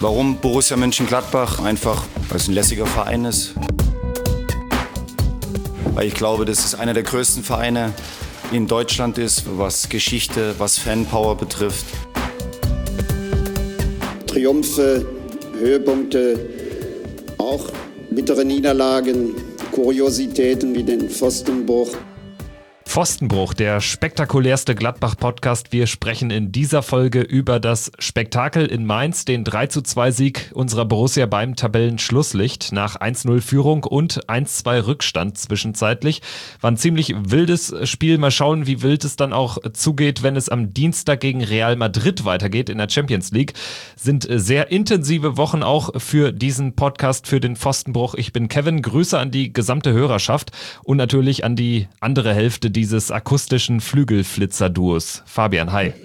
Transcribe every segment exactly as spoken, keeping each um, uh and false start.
Warum Borussia Mönchengladbach? Einfach, weil es ein lässiger Verein ist. Weil ich glaube, dass es einer der größten Vereine in Deutschland ist, was Geschichte, was Fanpower betrifft. Triumphe, Höhepunkte, auch bittere Niederlagen, Kuriositäten wie den Pfostenbruch. Pfostenbruch, der spektakulärste Gladbach-Podcast. Wir sprechen in dieser Folge über das Spektakel in Mainz, den drei zu zwei Sieg unserer Borussia beim Tabellenschlusslicht nach eins null Führung und eins zwei Rückstand zwischenzeitlich. War ein ziemlich wildes Spiel. Mal schauen, wie wild es dann auch zugeht, wenn es am Dienstag gegen Real Madrid weitergeht in der Champions League. Sind sehr intensive Wochen auch für diesen Podcast, für den Pfostenbruch. Ich bin Kevin, Grüße an die gesamte Hörerschaft und natürlich an die andere Hälfte dieses akustischen Flügelflitzer-Duos. Fabian, hi.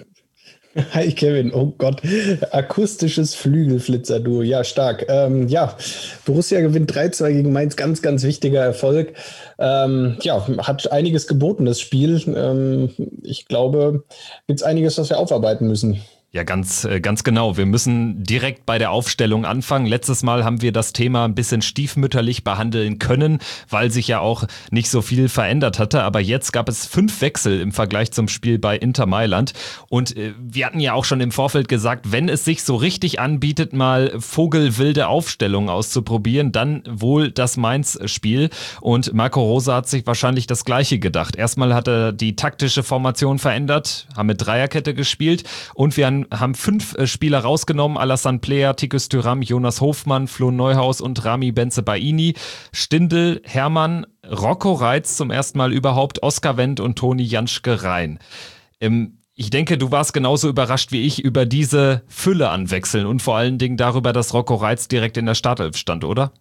Hi Kevin, oh Gott, akustisches Flügelflitzer-Duo, ja stark. Ähm, ja, Borussia gewinnt drei zwei gegen Mainz, ganz, ganz wichtiger Erfolg. Ähm, ja, hat einiges geboten, das Spiel. Ähm, ich glaube, gibt es einiges, was wir aufarbeiten müssen. Ja, ganz, ganz genau. Wir müssen direkt bei der Aufstellung anfangen. Letztes Mal haben wir das Thema ein bisschen stiefmütterlich behandeln können, weil sich ja auch nicht so viel verändert hatte. Aber jetzt gab es fünf Wechsel im Vergleich zum Spiel bei Inter Mailand. Und wir hatten ja auch schon im Vorfeld gesagt, wenn es sich so richtig anbietet, mal vogelwilde Aufstellungen auszuprobieren, dann wohl das Mainz-Spiel. Und Marco Rose hat sich wahrscheinlich das Gleiche gedacht. Erstmal hat er die taktische Formation verändert, haben mit Dreierkette gespielt und wir haben haben fünf Spieler rausgenommen: Alassane Player, Tikus Thuram, Jonas Hofmann, Flo Neuhaus und Rami Bensebaini. Stindl, Hermann, Rocco Reitz zum ersten Mal überhaupt, Oskar Wendt und Toni Janschke rein. Ähm, ich denke, du warst genauso überrascht wie ich über diese Fülle an Wechseln und vor allen Dingen darüber, dass Rocco Reitz direkt in der Startelf stand, oder?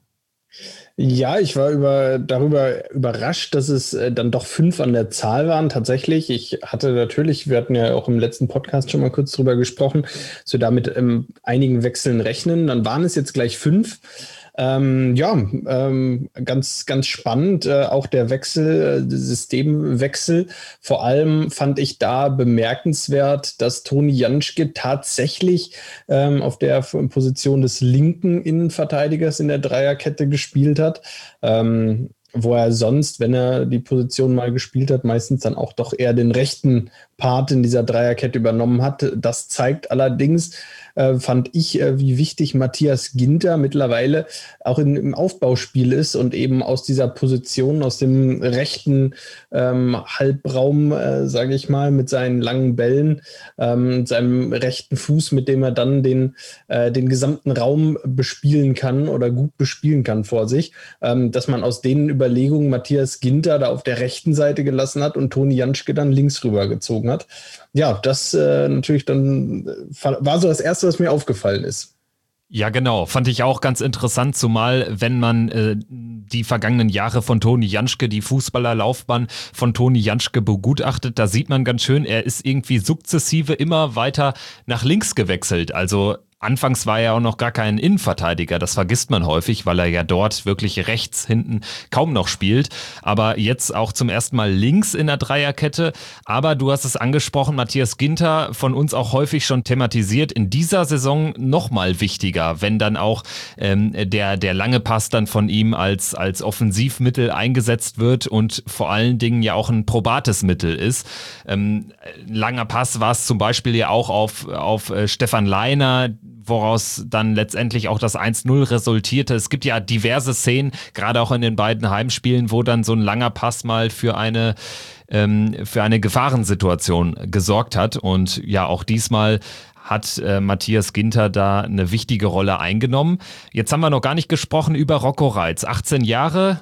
Ja, ich war über, darüber überrascht, dass es äh, dann doch fünf an der Zahl waren. Tatsächlich, ich hatte natürlich, wir hatten ja auch im letzten Podcast schon mal kurz drüber gesprochen, dass wir da mit ähm, einigen Wechseln rechnen. Dann waren es jetzt gleich fünf. Ähm, ja, ähm, ganz, ganz spannend, äh, auch der Wechsel, äh, Systemwechsel. Vor allem fand ich da bemerkenswert, dass Toni Janschke tatsächlich ähm, auf der Position des linken Innenverteidigers in der Dreierkette gespielt hat. Ähm, wo er sonst, wenn er die Position mal gespielt hat, meistens dann auch doch eher den rechten Part in dieser Dreierkette übernommen hat. Das zeigt allerdings, äh, fand ich, äh, wie wichtig Matthias Ginter mittlerweile auch in, im Aufbauspiel ist und eben aus dieser Position, aus dem rechten ähm, Halbraum, äh, sage ich mal, mit seinen langen Bällen, ähm, seinem rechten Fuß, mit dem er dann den, äh, den gesamten Raum bespielen kann oder gut bespielen kann vor sich, ähm, dass man aus denen Überlegungen Matthias Ginter da auf der rechten Seite gelassen hat und Toni Janschke dann links rübergezogen hat. Ja, das äh, natürlich dann äh, war so das Erste, was mir aufgefallen ist. Ja, genau. Fand ich auch ganz interessant, zumal wenn man äh, die vergangenen Jahre von Toni Janschke, die Fußballerlaufbahn von Toni Janschke begutachtet, da sieht man ganz schön, er ist irgendwie sukzessive immer weiter nach links gewechselt. Also anfangs war er auch noch gar kein Innenverteidiger, das vergisst man häufig, weil er ja dort wirklich rechts hinten kaum noch spielt, aber jetzt auch zum ersten Mal links in der Dreierkette. Aber du hast es angesprochen, Matthias Ginter, von uns auch häufig schon thematisiert, in dieser Saison nochmal wichtiger, wenn dann auch ähm, der, der lange Pass dann von ihm als, als Offensivmittel eingesetzt wird und vor allen Dingen ja auch ein probates Mittel ist. Ähm, langer Pass war es zum Beispiel ja auch auf, auf äh, Stefan Leiner, woraus dann letztendlich auch das eins null resultierte. Es gibt ja diverse Szenen, gerade auch in den beiden Heimspielen, wo dann so ein langer Pass mal für eine, ähm, für eine Gefahrensituation gesorgt hat. Und ja, auch diesmal hat äh, Matthias Ginter da eine wichtige Rolle eingenommen. Jetzt haben wir noch gar nicht gesprochen über Rocco Reitz. achtzehn Jahre,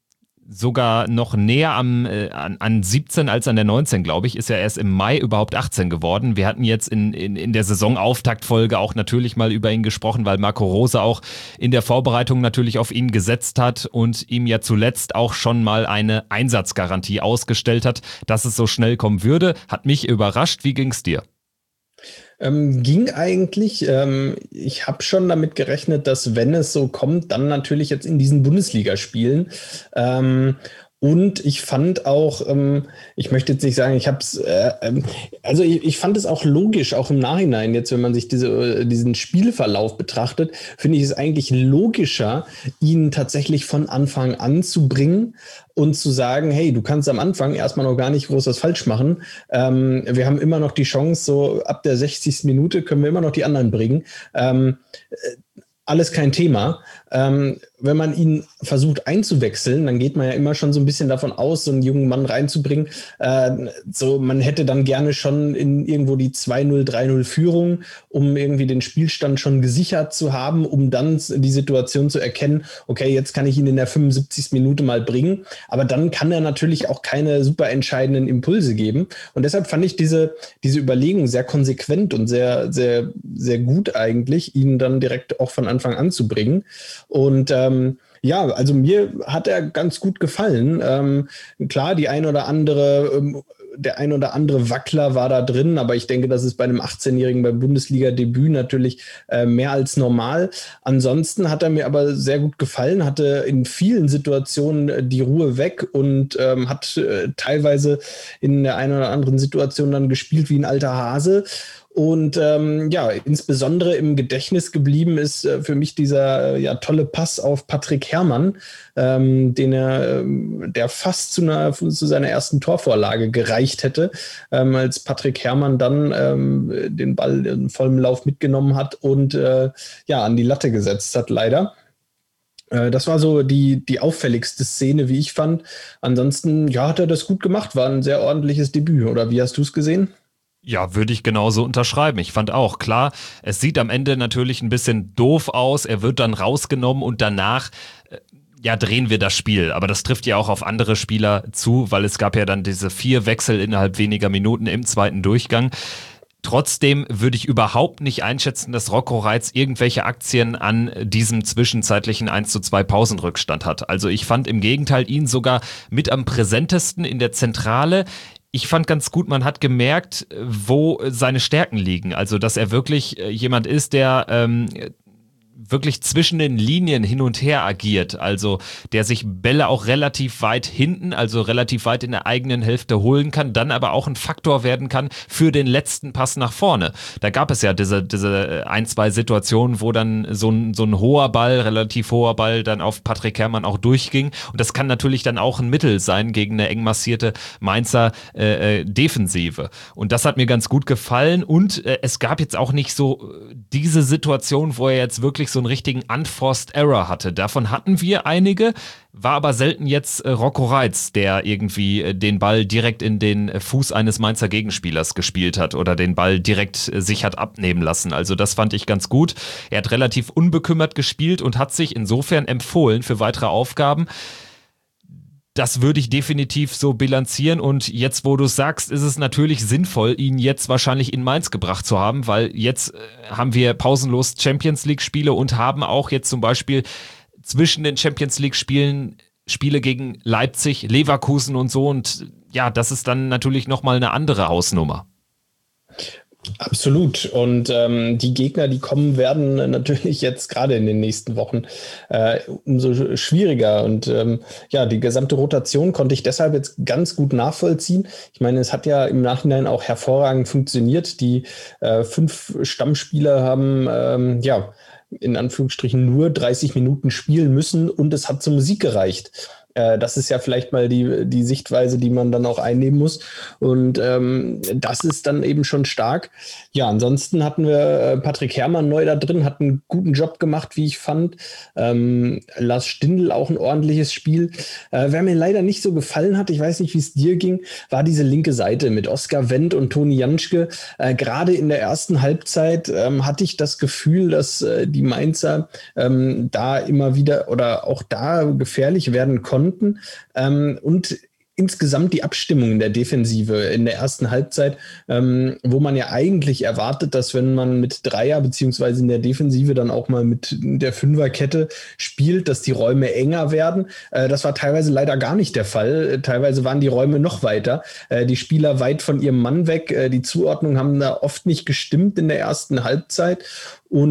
sogar noch näher am, äh, an, an siebzehn als an der neunzehn, glaube ich, ist ja erst im Mai überhaupt achtzehn geworden. Wir hatten jetzt in, in, in der Saisonauftaktfolge auch natürlich mal über ihn gesprochen, weil Marco Rose auch in der Vorbereitung natürlich auf ihn gesetzt hat und ihm ja zuletzt auch schon mal eine Einsatzgarantie ausgestellt hat, dass es so schnell kommen würde. Hat mich überrascht. Wie ging's dir? Ähm, ging eigentlich. Ähm, ich habe schon damit gerechnet, dass, wenn es so kommt, dann natürlich jetzt in diesen Bundesligaspielen. Ähm, Und ich fand auch, ähm, ich möchte jetzt nicht sagen, ich habe es, äh, ähm, also ich, ich fand es auch logisch, auch im Nachhinein, jetzt wenn man sich diese, diesen Spielverlauf betrachtet, finde ich es eigentlich logischer, ihn tatsächlich von Anfang an zu bringen und zu sagen, hey, du kannst am Anfang erstmal noch gar nicht groß was falsch machen. Ähm, wir haben immer noch die Chance, so ab der sechzigsten Minute können wir immer noch die anderen bringen. Ähm, alles kein Thema. Ähm, wenn man ihn versucht einzuwechseln, dann geht man ja immer schon so ein bisschen davon aus, so einen jungen Mann reinzubringen. Äh, so, man hätte dann gerne schon in irgendwo die zwei null, drei null Führung, um irgendwie den Spielstand schon gesichert zu haben, um dann die Situation zu erkennen, okay, jetzt kann ich ihn in der fünfundsiebzigsten Minute mal bringen. Aber dann kann er natürlich auch keine super entscheidenden Impulse geben. Und deshalb fand ich diese, diese Überlegung sehr konsequent und sehr, sehr, sehr gut eigentlich, ihn dann direkt auch von Anfang an zu bringen. Und ähm, ja, also mir hat er ganz gut gefallen. Ähm, klar, die ein oder andere, ähm, der ein oder andere Wackler war da drin, aber ich denke, das ist bei einem achtzehnjährigen beim Bundesliga-Debüt natürlich äh, mehr als normal. Ansonsten hat er mir aber sehr gut gefallen, hatte in vielen Situationen die Ruhe weg und ähm, hat äh, teilweise in der einen oder anderen Situation dann gespielt wie ein alter Hase. Und ähm, ja, insbesondere im Gedächtnis geblieben ist äh, für mich dieser äh, ja, tolle Pass auf Patrick Herrmann, ähm, den er, ähm, der fast zu, einer, zu seiner ersten Torvorlage gereicht hätte, ähm, als Patrick Herrmann dann ähm, den Ball in vollem Lauf mitgenommen hat und äh, ja, an die Latte gesetzt hat, leider. Äh, das war so die, die auffälligste Szene, wie ich fand. Ansonsten, ja, hat er das gut gemacht, war ein sehr ordentliches Debüt. Oder wie hast du es gesehen? Ja, würde ich genauso unterschreiben. Ich fand auch, klar, es sieht am Ende natürlich ein bisschen doof aus. Er wird dann rausgenommen und danach, äh, ja, drehen wir das Spiel. Aber das trifft ja auch auf andere Spieler zu, weil es gab ja dann diese vier Wechsel innerhalb weniger Minuten im zweiten Durchgang. Trotzdem würde ich überhaupt nicht einschätzen, dass Rocco Reitz irgendwelche Aktien an diesem zwischenzeitlichen eins zu zwei Pausenrückstand hat. Also ich fand im Gegenteil ihn sogar mit am präsentesten in der Zentrale. Ich fand ganz gut, man hat gemerkt, wo seine Stärken liegen. Also, dass er wirklich jemand ist, der ähm, wirklich zwischen den Linien hin und her agiert, also der sich Bälle auch relativ weit hinten, also relativ weit in der eigenen Hälfte holen kann, dann aber auch ein Faktor werden kann für den letzten Pass nach vorne. Da gab es ja diese, diese ein, zwei Situationen, wo dann so ein, so ein hoher Ball, relativ hoher Ball dann auf Patrick Herrmann auch durchging und das kann natürlich dann auch ein Mittel sein gegen eine eng massierte Mainzer äh, Defensive und das hat mir ganz gut gefallen und äh, es gab jetzt auch nicht so diese Situation, wo er jetzt wirklich so einen richtigen Unforced Error hatte. Davon hatten wir einige, war aber selten jetzt äh, Rocco Reitz, der irgendwie äh, den Ball direkt in den äh, Fuß eines Mainzer Gegenspielers gespielt hat oder den Ball direkt äh, sich hat abnehmen lassen. Also das fand ich ganz gut. Er hat relativ unbekümmert gespielt und hat sich insofern empfohlen für weitere Aufgaben. Das würde ich definitiv so bilanzieren und jetzt, wo du es sagst, ist es natürlich sinnvoll, ihn jetzt wahrscheinlich in Mainz gebracht zu haben, weil jetzt äh, haben wir pausenlos Champions-League-Spiele und haben auch jetzt zum Beispiel zwischen den Champions-League-Spielen Spiele gegen Leipzig, Leverkusen und so und ja, das ist dann natürlich nochmal eine andere Hausnummer. Absolut. Und ähm, die Gegner, die kommen, werden natürlich jetzt gerade in den nächsten Wochen äh, umso schwieriger. Und ähm, ja, die gesamte Rotation konnte ich deshalb jetzt ganz gut nachvollziehen. Ich meine, es hat ja im Nachhinein auch hervorragend funktioniert. Die äh, fünf Stammspieler haben ähm, ja in Anführungsstrichen nur dreißig Minuten spielen müssen und es hat zum Sieg gereicht. Das ist ja vielleicht mal die, die Sichtweise, die man dann auch einnehmen muss. Und ähm, das ist dann eben schon stark. Ja, ansonsten hatten wir Patrick Herrmann neu da drin, hat einen guten Job gemacht, wie ich fand. Ähm, Lars Stindl auch ein ordentliches Spiel. Äh, wer mir leider nicht so gefallen hat, ich weiß nicht, wie es dir ging, war diese linke Seite mit Oskar Wendt und Toni Janschke. Äh, gerade in der ersten Halbzeit ähm, hatte ich das Gefühl, dass äh, die Mainzer ähm, da immer wieder oder auch da gefährlich werden konnten. Ähm, und insgesamt die Abstimmung in der Defensive in der ersten Halbzeit, ähm, wo man ja eigentlich erwartet, dass wenn man mit Dreier beziehungsweise in der Defensive dann auch mal mit der Fünferkette spielt, dass die Räume enger werden. Äh, das war teilweise leider gar nicht der Fall. Teilweise waren die Räume noch weiter. Äh, die Spieler weit von ihrem Mann weg. Äh, die Zuordnungen haben da oft nicht gestimmt in der ersten Halbzeit. Und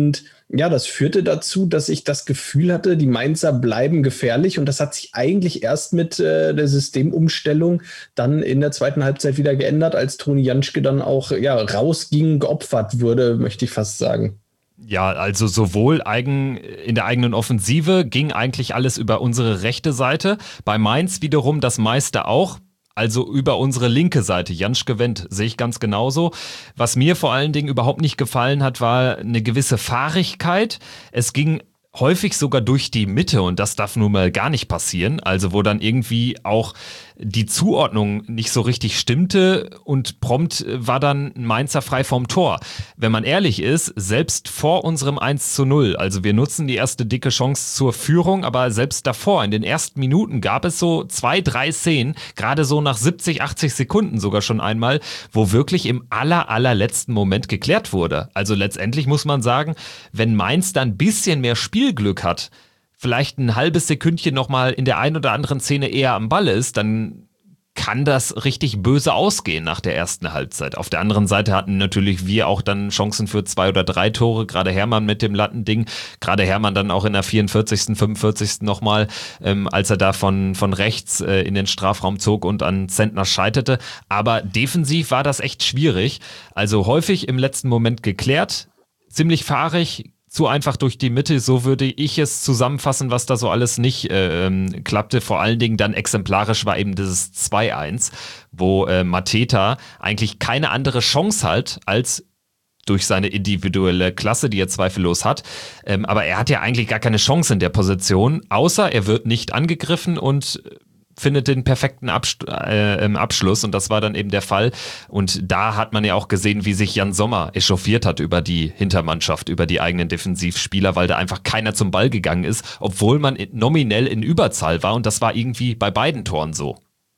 ja, das führte dazu, dass ich das Gefühl hatte, die Mainzer bleiben gefährlich und das hat sich eigentlich erst mit äh, der Systemumstellung dann in der zweiten Halbzeit wieder geändert, als Toni Janschke dann auch ja, rausging, geopfert wurde, möchte ich fast sagen. Ja, also sowohl eigen, in der eigenen Offensive ging eigentlich alles über unsere rechte Seite, bei Mainz wiederum das meiste auch. Also über unsere linke Seite. Janschke Wendt sehe ich ganz genauso. Was mir vor allen Dingen überhaupt nicht gefallen hat, war eine gewisse Fahrigkeit. Es ging häufig sogar durch die Mitte und das darf nun mal gar nicht passieren. Also wo dann irgendwie auch die Zuordnung nicht so richtig stimmte und prompt war dann Mainzer frei vom Tor. Wenn man ehrlich ist, selbst vor unserem eins zu null, also wir nutzen die erste dicke Chance zur Führung, aber selbst davor, in den ersten Minuten gab es so zwei, drei Szenen, gerade so nach siebzig, achtzig Sekunden sogar schon einmal, wo wirklich im aller, allerletzten Moment geklärt wurde. Also letztendlich muss man sagen, wenn Mainz dann ein bisschen mehr Spielglück hat, vielleicht ein halbes Sekündchen nochmal in der einen oder anderen Szene eher am Ball ist, dann kann das richtig böse ausgehen nach der ersten Halbzeit. Auf der anderen Seite hatten natürlich wir auch dann Chancen für zwei oder drei Tore, gerade Hermann mit dem Lattending, gerade Hermann dann auch in der vierundvierzigsten, fünfundvierzigsten nochmal, ähm, als er da von, von rechts äh, in den Strafraum zog und an Zentner scheiterte. Aber defensiv war das echt schwierig. Also häufig im letzten Moment geklärt, ziemlich fahrig, zu einfach durch die Mitte, so würde ich es zusammenfassen, was da so alles nicht äh, klappte. Vor allen Dingen dann exemplarisch war eben dieses zwei eins, wo äh, Mateta eigentlich keine andere Chance hat, als durch seine individuelle Klasse, die er zweifellos hat. Ähm, aber er hat ja eigentlich gar keine Chance in der Position, außer er wird nicht angegriffen und findet den perfekten Abst- äh, Abschluss und das war dann eben der Fall und da hat man ja auch gesehen, wie sich Jan Sommer echauffiert hat über die Hintermannschaft, über die eigenen Defensivspieler, weil da einfach keiner zum Ball gegangen ist, obwohl man nominell in Überzahl war und das war irgendwie bei beiden Toren so.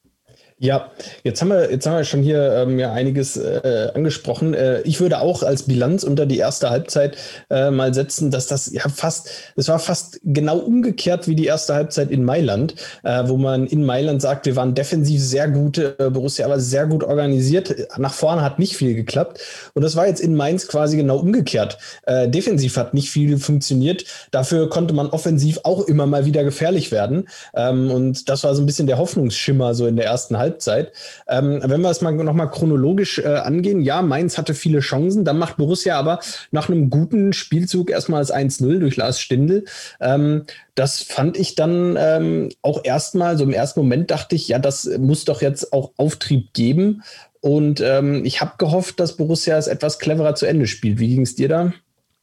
Ja, jetzt haben wir, jetzt haben wir schon hier ähm, ja einiges äh, angesprochen. Äh, ich würde auch als Bilanz unter die erste Halbzeit äh, mal setzen, dass das ja fast, das war fast genau umgekehrt wie die erste Halbzeit in Mailand, äh, wo man in Mailand sagt, wir waren defensiv sehr gut, äh, Borussia aber sehr gut organisiert. Nach vorne hat nicht viel geklappt. Und das war jetzt in Mainz quasi genau umgekehrt. Äh, defensiv hat nicht viel funktioniert. Dafür konnte man offensiv auch immer mal wieder gefährlich werden. Ähm, und das war so ein bisschen der Hoffnungsschimmer so in der ersten Halbzeit. Halbzeit. Ähm, wenn wir es mal nochmal chronologisch äh, angehen, ja, Mainz hatte viele Chancen, dann macht Borussia aber nach einem guten Spielzug erstmal das eins null durch Lars Stindl. Ähm, das fand ich dann ähm, auch erstmal, so im ersten Moment dachte ich, ja, das muss doch jetzt auch Auftrieb geben. Und ähm, ich habe gehofft, dass Borussia es etwas cleverer zu Ende spielt. Wie ging es dir da?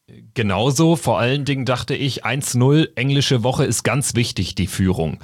Genauso, vor allen Dingen dachte ich, eins null, englische Woche ist ganz wichtig, die Führung.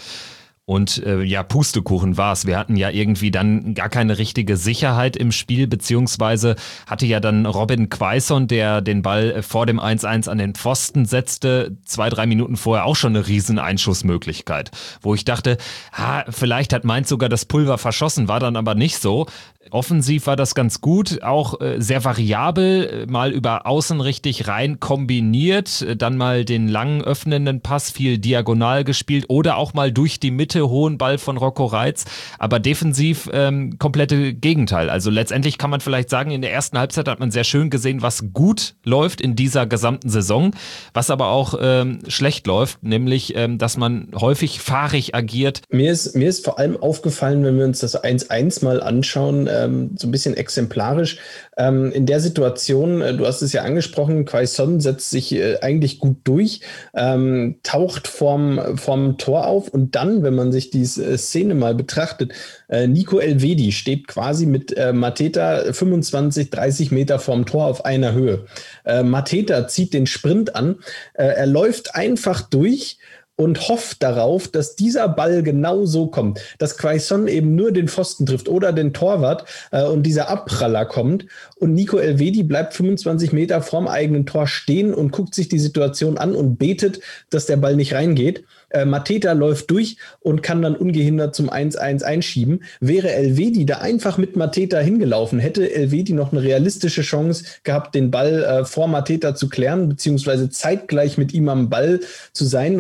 Und äh, ja, Pustekuchen war's. Wir hatten ja irgendwie dann gar keine richtige Sicherheit im Spiel, beziehungsweise hatte ja dann Robin Quaison, der den Ball vor dem eins eins an den Pfosten setzte, zwei, drei Minuten vorher auch schon eine riesen Einschussmöglichkeit. Wo ich dachte, ha, vielleicht hat Mainz sogar das Pulver verschossen, war dann aber nicht so. Offensiv war das ganz gut, auch äh, sehr variabel, mal über außen richtig rein kombiniert, dann mal den langen öffnenden Pass viel diagonal gespielt oder auch mal durch die Mitte hohen Ball von Rocco Reitz, aber defensiv ähm, komplette Gegenteil. Also letztendlich kann man vielleicht sagen, in der ersten Halbzeit hat man sehr schön gesehen, was gut läuft in dieser gesamten Saison, was aber auch ähm, schlecht läuft, nämlich, ähm, dass man häufig fahrig agiert. Mir ist, mir ist vor allem aufgefallen, wenn wir uns das eins eins mal anschauen, ähm, so ein bisschen exemplarisch. Ähm, in der Situation, äh, du hast es ja angesprochen, Quaison setzt sich äh, eigentlich gut durch, ähm, taucht vorm, vorm Tor auf und dann, wenn man sich die äh, Szene mal betrachtet, äh, Nico Elvedi steht quasi mit äh, Mateta fünfundzwanzig, dreißig Meter vorm Tor auf einer Höhe. Äh, Mateta zieht den Sprint an, äh, er läuft einfach durch und hofft darauf, dass dieser Ball genau so kommt, dass Quaison eben nur den Pfosten trifft oder den Torwart äh, und dieser Abpraller kommt und Nico Elvedi bleibt fünfundzwanzig Meter vorm eigenen Tor stehen und guckt sich die Situation an und betet, dass der Ball nicht reingeht. Äh, Mateta läuft durch und kann dann ungehindert zum eins eins einschieben. Wäre Elvedi da einfach mit Mateta hingelaufen, hätte Elvedi noch eine realistische Chance gehabt, den Ball äh, vor Mateta zu klären, beziehungsweise zeitgleich mit ihm am Ball zu sein und ihm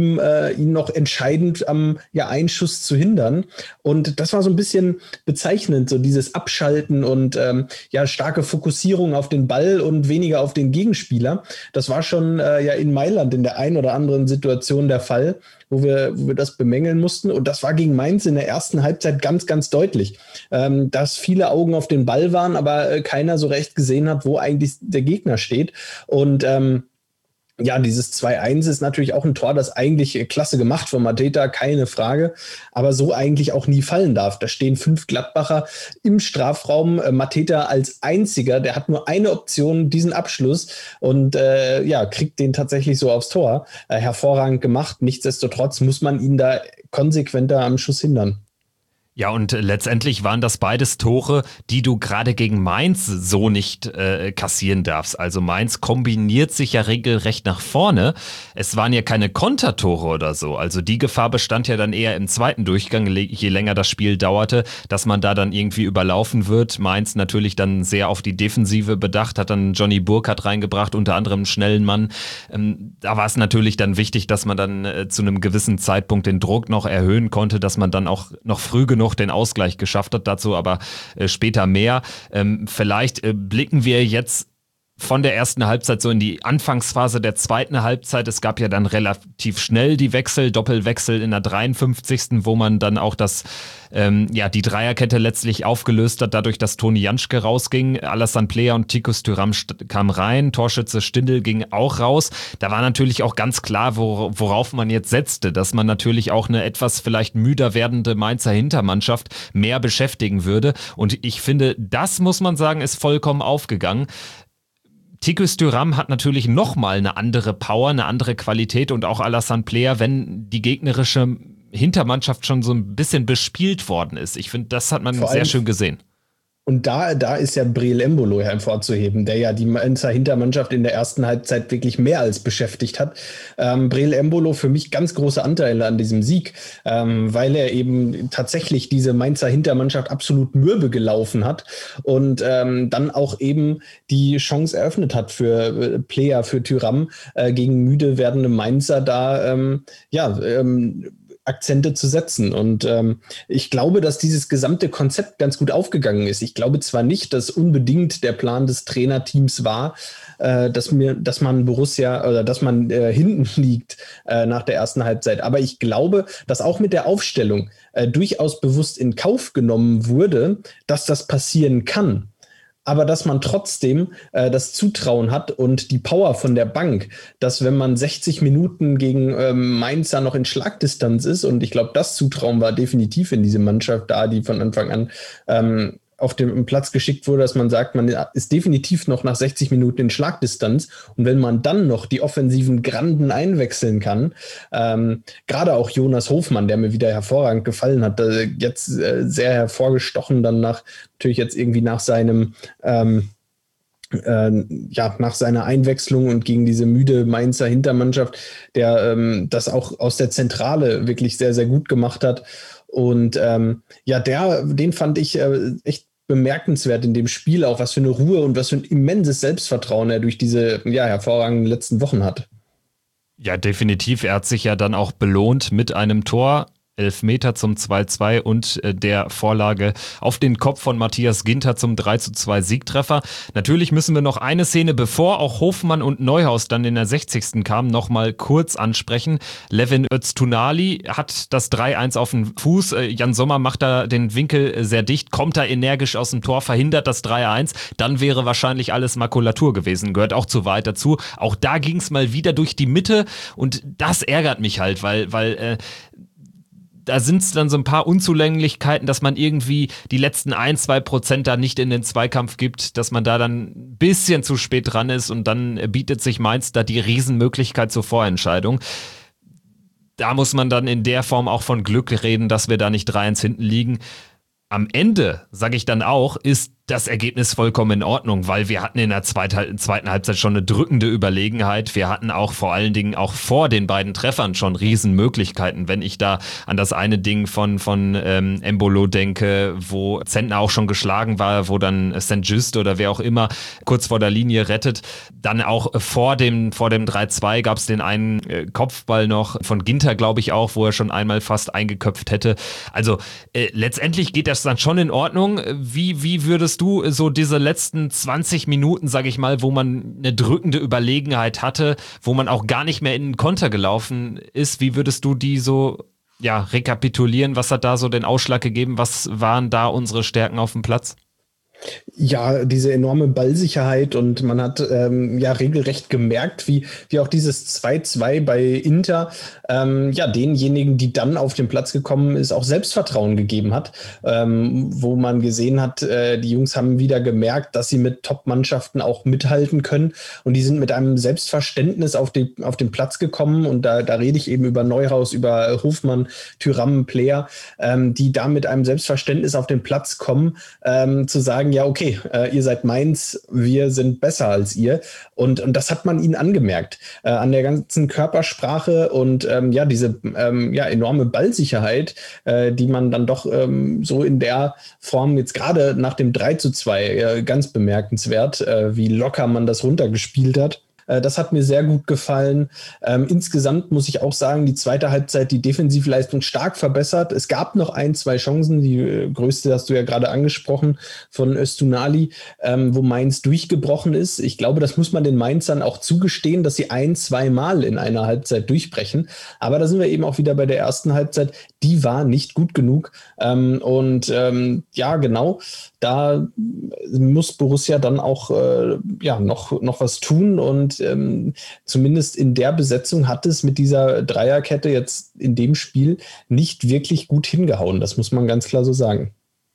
ihm äh, ihn noch entscheidend am ja, Einschuss zu hindern. Und das war so ein bisschen bezeichnend, so dieses Abschalten und ähm, ja starke Fokussierung auf den Ball und weniger auf den Gegenspieler. Das war schon äh, ja in Mailand in der ein oder anderen Situation der Fall, wo wir, wo wir das bemängeln mussten. Und das war gegen Mainz in der ersten Halbzeit ganz, ganz deutlich, ähm, dass viele Augen auf den Ball waren, aber äh, keiner so recht gesehen hat, wo eigentlich der Gegner steht. Und ähm, ja, dieses zwei eins ist natürlich auch ein Tor, das eigentlich klasse gemacht von Mateta, keine Frage, aber so eigentlich auch nie fallen darf. Da stehen fünf Gladbacher im Strafraum, äh, Mateta als einziger, der hat nur eine Option, diesen Abschluss und äh, ja, kriegt den tatsächlich so aufs Tor. Äh, hervorragend gemacht, nichtsdestotrotz muss man ihn da konsequenter am Schuss hindern. Ja, und letztendlich waren das beides Tore, die du gerade gegen Mainz so nicht äh, kassieren darfst. Also Mainz kombiniert sich ja regelrecht nach vorne. Es waren ja keine Kontertore oder so. Also die Gefahr bestand ja dann eher im zweiten Durchgang, je länger das Spiel dauerte, dass man da dann irgendwie überlaufen wird. Mainz natürlich dann sehr auf die Defensive bedacht, hat dann Johnny Burkhardt reingebracht, unter anderem einen schnellen Mann. Ähm, da war es natürlich dann wichtig, dass man dann äh, zu einem gewissen Zeitpunkt den Druck noch erhöhen konnte, dass man dann auch noch früh genug noch den Ausgleich geschafft hat, dazu aber äh, später mehr. Ähm, vielleicht äh, blicken wir jetzt von der ersten Halbzeit so in die Anfangsphase der zweiten Halbzeit. Es gab ja dann relativ schnell die Wechsel, Doppelwechsel in der dreiundfünfzigsten wo man dann auch das, ähm, ja, die Dreierkette letztlich aufgelöst hat, dadurch, dass Toni Janschke rausging. Alassane Player und Tikus Thuram st- kamen rein, Torschütze Stindl ging auch raus. Da war natürlich auch ganz klar, wor- worauf man jetzt setzte, dass man natürlich auch eine etwas vielleicht müder werdende Mainzer Hintermannschaft mehr beschäftigen würde. Und ich finde, das muss man sagen, ist vollkommen aufgegangen. Tikus Thuram hat natürlich nochmal eine andere Power, eine andere Qualität und auch Alassane Player, wenn die gegnerische Hintermannschaft schon so ein bisschen bespielt worden ist. Ich finde, das hat man Vor sehr schön gesehen. Und da, da ist ja Breel Embolo hervorzuheben, der ja die Mainzer Hintermannschaft in der ersten Halbzeit wirklich mehr als beschäftigt hat. Ähm, Breel Embolo für mich ganz große Anteile an diesem Sieg, ähm, weil er eben tatsächlich diese Mainzer Hintermannschaft absolut mürbe gelaufen hat und ähm, dann auch eben die Chance eröffnet hat für äh, Player, für Thuram, äh, gegen müde werdende Mainzer da, ähm, ja, ähm, Akzente zu setzen. Und ähm, ich glaube, dass dieses gesamte Konzept ganz gut aufgegangen ist. Ich glaube zwar nicht, dass unbedingt der Plan des Trainerteams war, äh, dass mir, dass man Borussia oder dass man äh, hinten liegt äh, nach der ersten Halbzeit. Aber ich glaube, dass auch mit der Aufstellung äh, durchaus bewusst in Kauf genommen wurde, dass das passieren kann. Aber dass man trotzdem äh, das Zutrauen hat und die Power von der Bank, dass wenn man sechzig Minuten gegen ähm, Mainzer noch in Schlagdistanz ist, und ich glaube, das Zutrauen war definitiv in diese Mannschaft da, die von Anfang an ähm, auf dem Platz geschickt wurde, dass man sagt, man ist definitiv noch nach sechzig Minuten in Schlagdistanz. Und wenn man dann noch die offensiven Granden einwechseln kann, ähm, gerade auch Jonas Hofmann, der mir wieder hervorragend gefallen hat, äh, jetzt äh, sehr hervorgestochen, dann nach, natürlich jetzt irgendwie nach seinem, ähm, äh, ja, nach seiner Einwechslung und gegen diese müde Mainzer Hintermannschaft, der ähm, das auch aus der Zentrale wirklich sehr, sehr gut gemacht hat. Und ähm, ja, der, den fand ich äh, echt bemerkenswert in dem Spiel, auch was für eine Ruhe und was für ein immenses Selbstvertrauen er durch diese ja, hervorragenden letzten Wochen hat. Ja, definitiv. Er hat sich ja dann auch belohnt mit einem Tor. Elfmeter zum zwei zwei und äh, der Vorlage auf den Kopf von Matthias Ginter zum drei zu zwei Siegtreffer. Natürlich müssen wir noch eine Szene, bevor auch Hofmann und Neuhaus dann in der sechzigsten kamen, noch mal kurz ansprechen. Levin Öztunali hat das drei eins auf den Fuß. Äh, Jan Sommer macht da den Winkel sehr dicht, kommt da energisch aus dem Tor, verhindert das drei eins. Dann wäre wahrscheinlich alles Makulatur gewesen. Gehört auch zu weit dazu. Auch da ging es mal wieder durch die Mitte und das ärgert mich halt, weil, weil äh, da sind es dann so ein paar Unzulänglichkeiten, dass man irgendwie die letzten ein, zwei Prozent da nicht in den Zweikampf gibt, dass man da dann ein bisschen zu spät dran ist und dann bietet sich Mainz da die Riesenmöglichkeit zur Vorentscheidung. Da muss man dann in der Form auch von Glück reden, dass wir da nicht drei eins hinten liegen. Am Ende, sage ich dann auch, ist das Ergebnis vollkommen in Ordnung, weil wir hatten in der zweiten, zweiten Halbzeit schon eine drückende Überlegenheit. Wir hatten auch vor allen Dingen auch vor den beiden Treffern schon Riesenmöglichkeiten. Wenn ich da an das eine Ding von, von ähm, Embolo denke, wo Zentner auch schon geschlagen war, wo dann Sankt Just oder wer auch immer kurz vor der Linie rettet. Dann auch vor dem, vor dem drei zwei gab es den einen äh, Kopfball noch von Ginter, glaube ich auch, wo er schon einmal fast eingeköpft hätte. Also äh, letztendlich geht das dann schon in Ordnung. Wie, wie würdest du so diese letzten zwanzig Minuten, sage ich mal, wo man eine drückende Überlegenheit hatte, wo man auch gar nicht mehr in den Konter gelaufen ist, wie würdest du die so ja, rekapitulieren? Was hat da so den Ausschlag gegeben? Was waren da unsere Stärken auf dem Platz? Ja, diese enorme Ballsicherheit und man hat ähm, ja regelrecht gemerkt, wie, wie auch dieses zwei zwei bei Inter ähm, ja denjenigen, die dann auf den Platz gekommen ist, auch Selbstvertrauen gegeben hat, ähm, wo man gesehen hat, äh, die Jungs haben wieder gemerkt, dass sie mit Top-Mannschaften auch mithalten können und die sind mit einem Selbstverständnis auf, die, auf den Platz gekommen und da, da rede ich eben über Neuhaus, über Hofmann, Thuram, Player, ähm, die da mit einem Selbstverständnis auf den Platz kommen, ähm, zu sagen, ja, okay, äh, ihr seid Mainz, wir sind besser als ihr. Und, und das hat man ihnen angemerkt. Äh, an der ganzen Körpersprache und ähm, ja, diese ähm, ja, enorme Ballsicherheit, äh, die man dann doch ähm, so in der Form jetzt gerade nach dem drei zu zwei äh, ganz bemerkenswert, äh, wie locker man das runtergespielt hat. Das hat mir sehr gut gefallen. Ähm, insgesamt muss ich auch sagen, die zweite Halbzeit, die Defensivleistung stark verbessert. Es gab noch ein, zwei Chancen. Die äh, größte hast du ja gerade angesprochen von Öztunali, ähm, wo Mainz durchgebrochen ist. Ich glaube, das muss man den Mainzern auch zugestehen, dass sie ein, zwei Mal in einer Halbzeit durchbrechen. Aber da sind wir eben auch wieder bei der ersten Halbzeit. Die war nicht gut genug. Ähm, und ähm, ja, genau, da muss Borussia dann auch äh, ja, noch, noch was tun und ähm, zumindest in der Besetzung hat es mit dieser Dreierkette jetzt in dem Spiel nicht wirklich gut hingehauen. Das muss man ganz klar so sagen.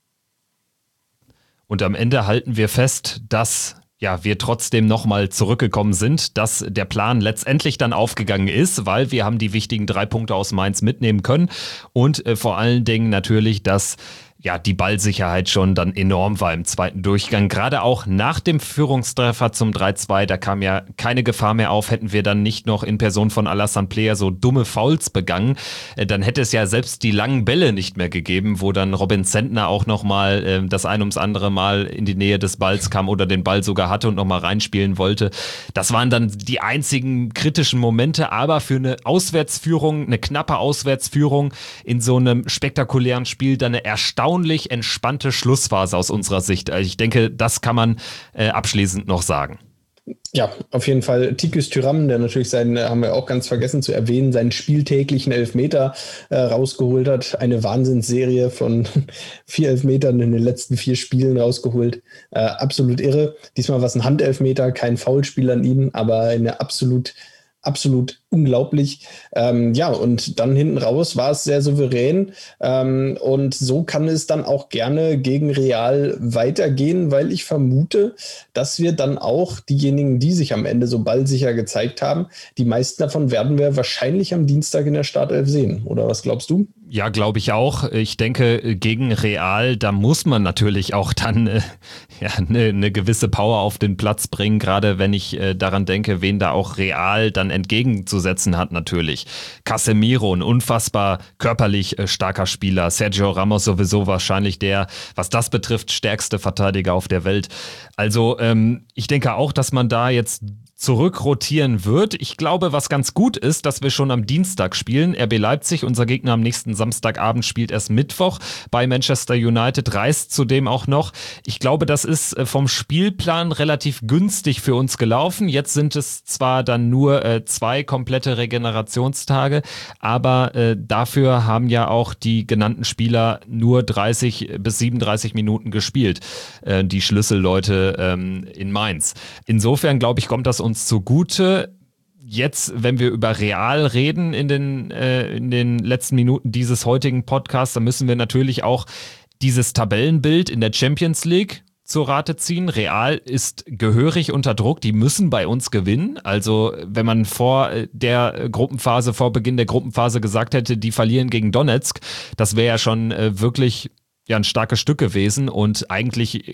Und am Ende halten wir fest, dass ja, wir trotzdem nochmal zurückgekommen sind, dass der Plan letztendlich dann aufgegangen ist, weil wir haben die wichtigen drei Punkte aus Mainz mitnehmen können und äh, vor allen Dingen natürlich, dass ja, die Ballsicherheit schon dann enorm war im zweiten Durchgang. Gerade auch nach dem Führungstreffer zum drei zwei, da kam ja keine Gefahr mehr auf, hätten wir dann nicht noch in Person von Alassane Player so dumme Fouls begangen, dann hätte es ja selbst die langen Bälle nicht mehr gegeben, wo dann Robin Zentner auch nochmal äh, das ein ums andere Mal in die Nähe des Balls kam oder den Ball sogar hatte und nochmal reinspielen wollte. Das waren dann die einzigen kritischen Momente, aber für eine Auswärtsführung, eine knappe Auswärtsführung in so einem spektakulären Spiel dann eine erstaunliche erstaunlich entspannte Schlussphase aus unserer Sicht. Ich denke, das kann man äh, abschließend noch sagen. Ja, auf jeden Fall Tikus Thuram, der natürlich seinen, haben wir auch ganz vergessen zu erwähnen, seinen spieltäglichen Elfmeter äh, rausgeholt hat. Eine Wahnsinnsserie von vier Elfmetern in den letzten vier Spielen rausgeholt. Äh, absolut irre. Diesmal war es ein Handelfmeter, kein Foulspiel an ihn, aber eine absolut Absolut unglaublich. Ähm, ja, und dann hinten raus war es sehr souverän. Ähm, und so kann es dann auch gerne gegen Real weitergehen, weil ich vermute, dass wir dann auch diejenigen, die sich am Ende so ballsicher gezeigt haben, die meisten davon werden wir wahrscheinlich am Dienstag in der Startelf sehen. Oder was glaubst du? Ja, glaube ich auch. Ich denke, gegen Real, da muss man natürlich auch dann äh, ja, eine, eine gewisse Power auf den Platz bringen, gerade wenn ich äh, daran denke, wen da auch Real dann entgegenzusetzen hat natürlich. Casemiro, ein unfassbar körperlich äh, starker Spieler. Sergio Ramos sowieso wahrscheinlich der, was das betrifft, stärkste Verteidiger auf der Welt. Also ähm, ich denke auch, dass man da jetzt zurückrotieren wird. Ich glaube, was ganz gut ist, dass wir schon am Dienstag spielen. R B Leipzig, unser Gegner am nächsten Samstagabend, spielt erst Mittwoch bei Manchester United, reist zudem auch noch. Ich glaube, das ist vom Spielplan relativ günstig für uns gelaufen. Jetzt sind es zwar dann nur äh, zwei komplette Regenerationstage, aber äh, dafür haben ja auch die genannten Spieler nur dreißig bis siebenunddreißig Minuten gespielt, äh, die Schlüsselleute ähm, in Mainz. Insofern, glaube ich, kommt das uns zugute. Jetzt, wenn wir über Real reden in den, äh, in den letzten Minuten dieses heutigen Podcasts, dann müssen wir natürlich auch dieses Tabellenbild in der Champions League zur Rate ziehen. Real ist gehörig unter Druck, die müssen bei uns gewinnen. Also wenn man vor der Gruppenphase, vor Beginn der Gruppenphase gesagt hätte, die verlieren gegen Donetsk, das wäre ja schon äh, wirklich ja, ein starkes Stück gewesen und eigentlich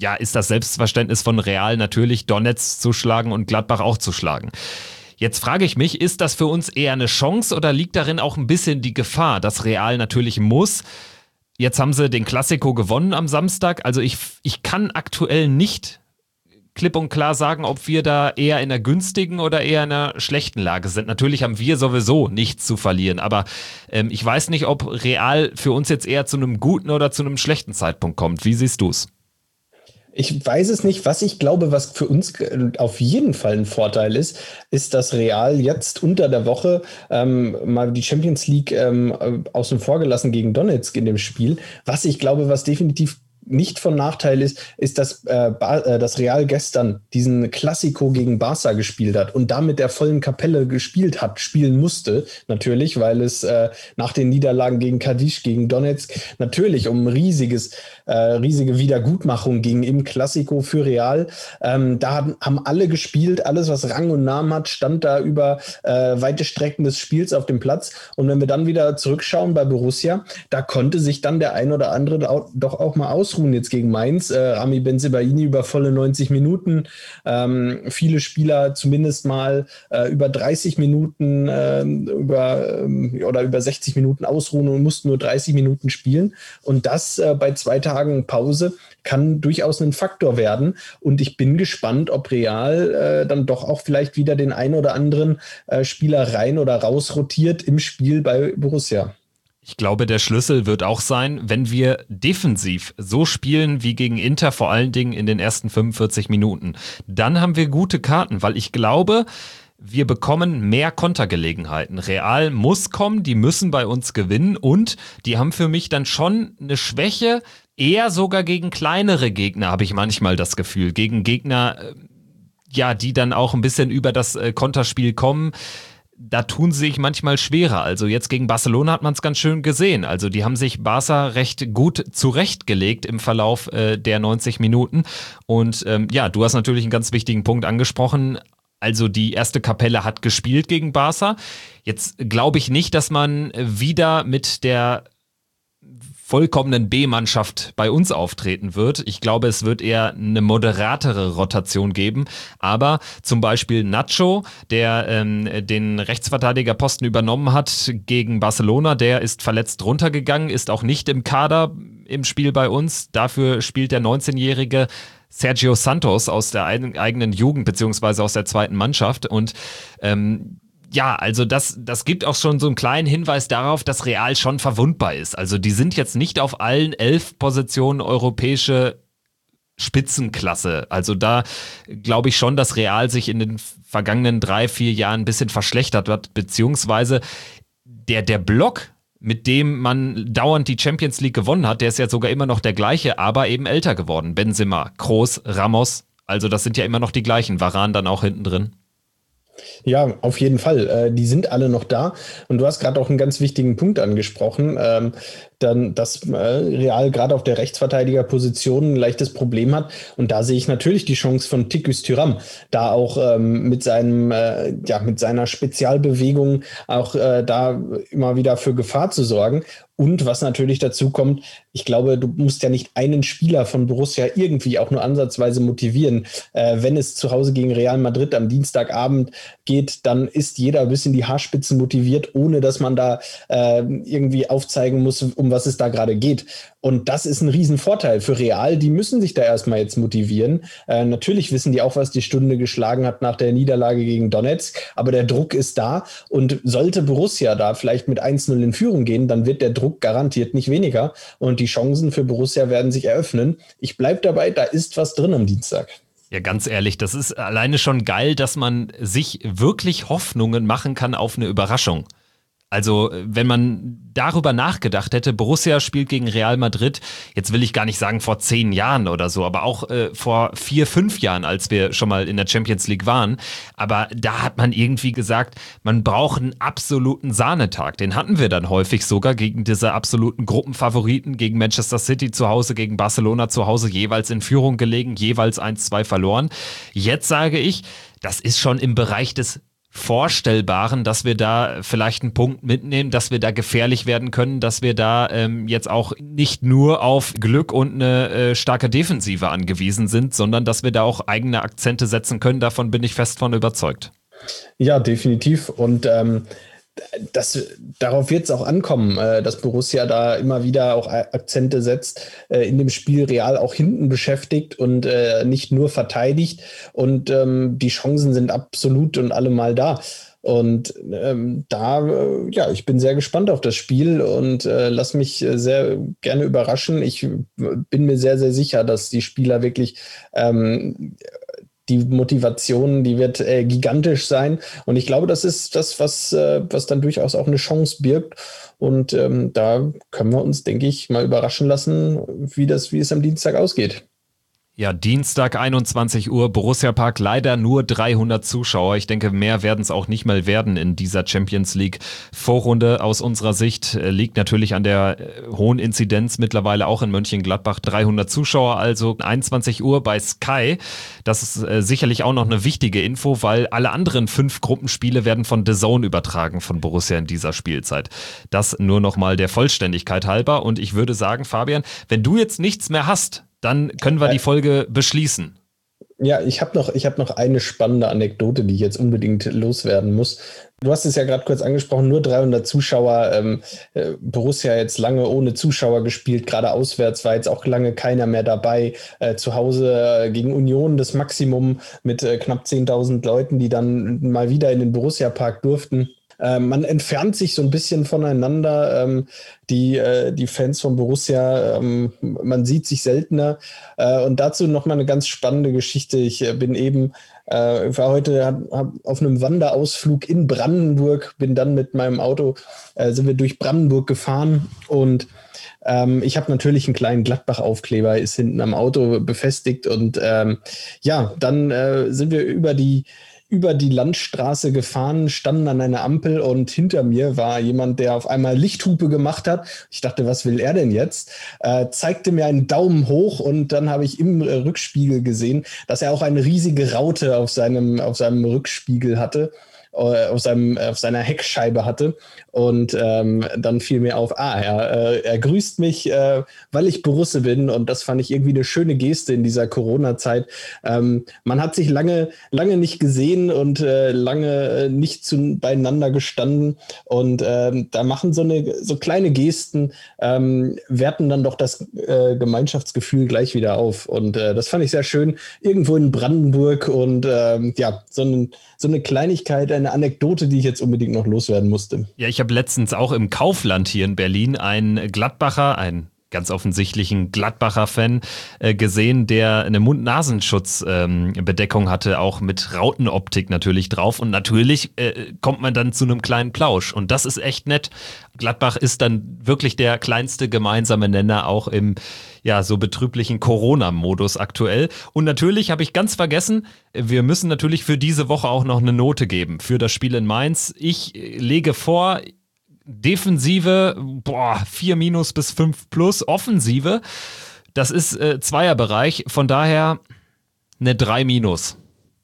ja, ist das Selbstverständnis von Real natürlich, Donetsk zu schlagen und Gladbach auch zu schlagen. Jetzt frage ich mich, ist das für uns eher eine Chance oder liegt darin auch ein bisschen die Gefahr, dass Real natürlich muss? Jetzt haben sie den Clasico gewonnen am Samstag, also ich, ich kann aktuell nicht klipp und klar sagen, ob wir da eher in einer günstigen oder eher in einer schlechten Lage sind. Natürlich haben wir sowieso nichts zu verlieren, aber ähm, ich weiß nicht, ob Real für uns jetzt eher zu einem guten oder zu einem schlechten Zeitpunkt kommt. Wie siehst du es? Ich weiß es nicht. Was ich glaube, was für uns auf jeden Fall ein Vorteil ist, ist, dass Real jetzt unter der Woche ähm, mal die Champions League ähm, außen vor gelassen gegen Donetsk in dem Spiel. Was ich glaube, was definitiv nicht von Nachteil ist, ist, dass äh, ba- das Real gestern diesen Clasico gegen Barca gespielt hat und damit der vollen Kapelle gespielt hat, spielen musste, natürlich, weil es äh, nach den Niederlagen gegen Cadiz, gegen Donetsk, natürlich um riesiges, äh, riesige Wiedergutmachung ging im Clasico für Real. Ähm, da haben, haben alle gespielt, alles, was Rang und Namen hat, stand da über äh, weite Strecken des Spiels auf dem Platz. Und wenn wir dann wieder zurückschauen bei Borussia, da konnte sich dann der ein oder andere auch, doch auch mal ausruhen jetzt gegen Mainz. Äh, Rami Bensebaini über volle neunzig Minuten. Ähm, viele Spieler zumindest mal äh, über dreißig Minuten äh, über, ähm, oder über sechzig Minuten ausruhen und mussten nur dreißig Minuten spielen. Und das äh, bei zwei Tagen Pause kann durchaus ein Faktor werden. Und ich bin gespannt, ob Real äh, dann doch auch vielleicht wieder den ein oder anderen äh, Spieler rein oder raus rotiert im Spiel bei Borussia. Ich glaube, der Schlüssel wird auch sein, wenn wir defensiv so spielen wie gegen Inter, vor allen Dingen in den ersten fünfundvierzig Minuten. Dann haben wir gute Karten, weil ich glaube, wir bekommen mehr Kontergelegenheiten. Real muss kommen, die müssen bei uns gewinnen und die haben für mich dann schon eine Schwäche, eher sogar gegen kleinere Gegner, habe ich manchmal das Gefühl. Gegen Gegner, ja, die dann auch ein bisschen über das Konterspiel kommen. Da tun sie sich manchmal schwerer. Also jetzt gegen Barcelona hat man es ganz schön gesehen. Also die haben sich Barca recht gut zurechtgelegt im Verlauf äh, der neunzig Minuten. Und ähm, ja, du hast natürlich einen ganz wichtigen Punkt angesprochen. Also die erste Kapelle hat gespielt gegen Barca. Jetzt glaube ich nicht, dass man wieder mit der vollkommenen B-Mannschaft bei uns auftreten wird. Ich glaube, es wird eher eine moderatere Rotation geben. Aber zum Beispiel Nacho, der ähm, den Rechtsverteidigerposten übernommen hat gegen Barcelona, der ist verletzt runtergegangen, ist auch nicht im Kader im Spiel bei uns. Dafür spielt der neunzehnjährige Sergio Santos aus der eigenen Jugend beziehungsweise aus der zweiten Mannschaft. Und ähm, ja, also das, das gibt auch schon so einen kleinen Hinweis darauf, dass Real schon verwundbar ist. Also die sind jetzt nicht auf allen elf Positionen europäische Spitzenklasse. Also da glaube ich schon, dass Real sich in den vergangenen drei, vier Jahren ein bisschen verschlechtert hat, beziehungsweise der, der Block, mit dem man dauernd die Champions League gewonnen hat, der ist ja sogar immer noch der gleiche, aber eben älter geworden. Benzema, Kroos, Ramos, also das sind ja immer noch die gleichen. Varane dann auch hinten drin. Ja, auf jeden Fall. Äh, die sind alle noch da. Und du hast gerade auch einen ganz wichtigen Punkt angesprochen, ähm, dann, dass äh, Real gerade auf der Rechtsverteidigerposition ein leichtes Problem hat. Und da sehe ich natürlich die Chance von Tikus Thuram, da auch ähm, mit seinem, äh, ja, mit seiner Spezialbewegung auch äh, da immer wieder für Gefahr zu sorgen. Und was natürlich dazu kommt, ich glaube, du musst ja nicht einen Spieler von Borussia irgendwie auch nur ansatzweise motivieren. Äh, wenn es zu Hause gegen Real Madrid am Dienstagabend geht, dann ist jeder bis in die Haarspitzen motiviert, ohne dass man da äh, irgendwie aufzeigen muss, um was es da gerade geht. Und das ist ein Riesenvorteil für Real. Die müssen sich da erstmal jetzt motivieren. Äh, natürlich wissen die auch, was die Stunde geschlagen hat nach der Niederlage gegen Donetsk. Aber der Druck ist da. Und sollte Borussia da vielleicht mit eins null in Führung gehen, dann wird der Druck garantiert nicht weniger. Und die Chancen für Borussia werden sich eröffnen. Ich bleibe dabei, da ist was drin am Dienstag. Ja, ganz ehrlich, das ist alleine schon geil, dass man sich wirklich Hoffnungen machen kann auf eine Überraschung. Also, wenn man darüber nachgedacht hätte, Borussia spielt gegen Real Madrid, jetzt will ich gar nicht sagen vor zehn Jahren oder so, aber auch äh, vor vier, fünf Jahren, als wir schon mal in der Champions League waren. Aber da hat man irgendwie gesagt, man braucht einen absoluten Sahnetag. Den hatten wir dann häufig sogar gegen diese absoluten Gruppenfavoriten, gegen Manchester City zu Hause, gegen Barcelona zu Hause, jeweils in Führung gelegen, jeweils eins zwei verloren. Jetzt sage ich, das ist schon im Bereich des Vorstellbaren, dass wir da vielleicht einen Punkt mitnehmen, dass wir da gefährlich werden können, dass wir da ähm, jetzt auch nicht nur auf Glück und eine äh, starke Defensive angewiesen sind, sondern dass wir da auch eigene Akzente setzen können. Davon bin ich fest von überzeugt. Ja, definitiv. Und ähm, das, darauf wird es auch ankommen, äh, dass Borussia da immer wieder auch Akzente setzt, äh, in dem Spiel Real auch hinten beschäftigt und äh, nicht nur verteidigt. Und ähm, die Chancen sind absolut und allemal da. Und ähm, da, äh, ja, ich bin sehr gespannt auf das Spiel und äh, lass mich sehr gerne überraschen. Ich bin mir sehr, sehr sicher, dass die Spieler wirklich ähm, die Motivation, die wird äh, gigantisch sein. Und ich glaube, das ist das, was, äh, was dann durchaus auch eine Chance birgt. Und ähm, da können wir uns, denke ich, mal überraschen lassen, wie das, wie es am Dienstag ausgeht. Ja, Dienstag einundzwanzig Uhr, Borussia Park, leider nur dreihundert Zuschauer. Ich denke, mehr werden es auch nicht mal werden in dieser Champions League Vorrunde. Aus unserer Sicht liegt natürlich an der hohen Inzidenz mittlerweile auch in Mönchengladbach. dreihundert Zuschauer, also einundzwanzig Uhr bei Sky. Das ist äh, sicherlich auch noch eine wichtige Info, weil alle anderen fünf Gruppenspiele werden von D A Z N übertragen von Borussia in dieser Spielzeit. Das nur nochmal der Vollständigkeit halber. Und ich würde sagen, Fabian, wenn du jetzt nichts mehr hast, dann können wir die Folge beschließen. Ja, ich habe noch, ich hab noch eine spannende Anekdote, die ich jetzt unbedingt loswerden muss. Du hast es ja gerade kurz angesprochen, nur dreihundert Zuschauer. Ähm, äh, Borussia jetzt lange ohne Zuschauer gespielt, gerade auswärts war jetzt auch lange keiner mehr dabei. Äh, zu Hause äh, gegen Union das Maximum mit äh, knapp zehntausend Leuten, die dann mal wieder in den Borussia Park durften. Äh, man entfernt sich so ein bisschen voneinander, ähm, die, äh, die Fans von Borussia, ähm, man sieht sich seltener. Äh, und dazu nochmal eine ganz spannende Geschichte. Ich äh, bin eben, äh, ich war heute hab, hab auf einem Wanderausflug in Brandenburg, bin dann mit meinem Auto, äh, sind wir durch Brandenburg gefahren und Ähm, ich habe natürlich einen kleinen Gladbach-Aufkleber, ist hinten am Auto befestigt und ähm, ja, dann äh, sind wir über die über die Landstraße gefahren, standen an einer Ampel und hinter mir war jemand, der auf einmal Lichthupe gemacht hat. Ich dachte, was will er denn jetzt? Äh, zeigte mir einen Daumen hoch und dann habe ich im äh, Rückspiegel gesehen, dass er auch eine riesige Raute auf seinem, auf seinem Rückspiegel hatte. Auf, seinem, auf seiner Heckscheibe hatte und ähm, dann fiel mir auf, ah, er, äh, er grüßt mich, äh, weil ich Borusse bin und das fand ich irgendwie eine schöne Geste in dieser Corona-Zeit. Ähm, man hat sich lange, lange nicht gesehen und äh, lange nicht zu, beieinander gestanden und ähm, da machen so, eine, so kleine Gesten, ähm, werten dann doch das äh, Gemeinschaftsgefühl gleich wieder auf und äh, das fand ich sehr schön, irgendwo in Brandenburg und ähm, ja, so, ein, so eine Kleinigkeit, eine Anekdote, die ich jetzt unbedingt noch loswerden musste. Ja, ich habe letztens auch im Kaufland hier in Berlin einen Gladbacher, einen ganz offensichtlichen Gladbacher-Fan äh, gesehen, der eine Mund-Nasenschutz-Bedeckung ähm, hatte, auch mit Rautenoptik natürlich drauf. Und natürlich äh, kommt man dann zu einem kleinen Plausch. Und das ist echt nett. Gladbach ist dann wirklich der kleinste gemeinsame Nenner, auch im ja so betrüblichen Corona-Modus aktuell. Und natürlich habe ich ganz vergessen, wir müssen natürlich für diese Woche auch noch eine Note geben für das Spiel in Mainz. Ich lege vor, Defensive, boah, vier minus bis fünf plus. Offensive, das ist äh, Zweierbereich, von daher eine drei minus.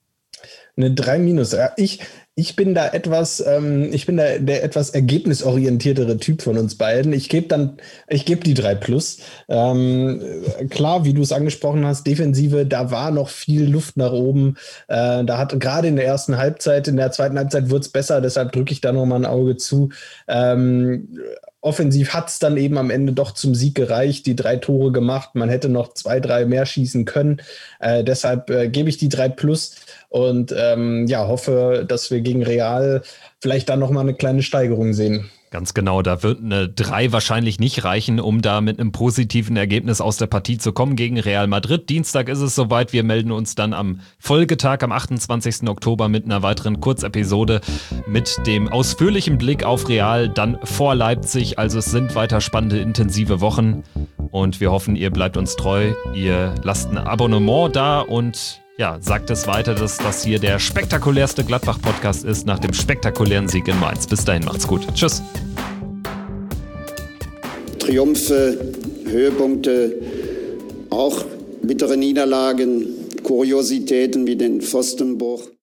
Eine drei minus, ja. Ich, ich bin da etwas, ähm, ich bin da der etwas ergebnisorientiertere Typ von uns beiden. Ich gebe dann, ich gebe die drei plus. Ähm, klar, wie du es angesprochen hast, Defensive, da war noch viel Luft nach oben. Äh, da hat gerade in der ersten Halbzeit, in der zweiten Halbzeit wird es besser, deshalb drücke ich da nochmal ein Auge zu. Ähm, Offensiv hat es dann eben am Ende doch zum Sieg gereicht, die drei Tore gemacht. Man hätte noch zwei, drei mehr schießen können. Äh, deshalb äh, gebe ich die drei plus und ähm, ja, hoffe, dass wir gegen Real vielleicht dann nochmal eine kleine Steigerung sehen. Ganz genau, da wird eine drei wahrscheinlich nicht reichen, um da mit einem positiven Ergebnis aus der Partie zu kommen gegen Real Madrid. Dienstag ist es soweit, wir melden uns dann am Folgetag, am achtundzwanzigsten Oktober mit einer weiteren Kurzepisode mit dem ausführlichen Blick auf Real, dann vor Leipzig. Also es sind weiter spannende, intensive Wochen und wir hoffen, ihr bleibt uns treu, ihr lasst ein Abonnement da und ja, sagt es weiter, dass das hier der spektakulärste Gladbach-Podcast ist nach dem spektakulären Sieg in Mainz. Bis dahin, macht's gut. Tschüss. Triumphe, Höhepunkte, auch bittere Niederlagen, Kuriositäten wie den Pfostenbruch.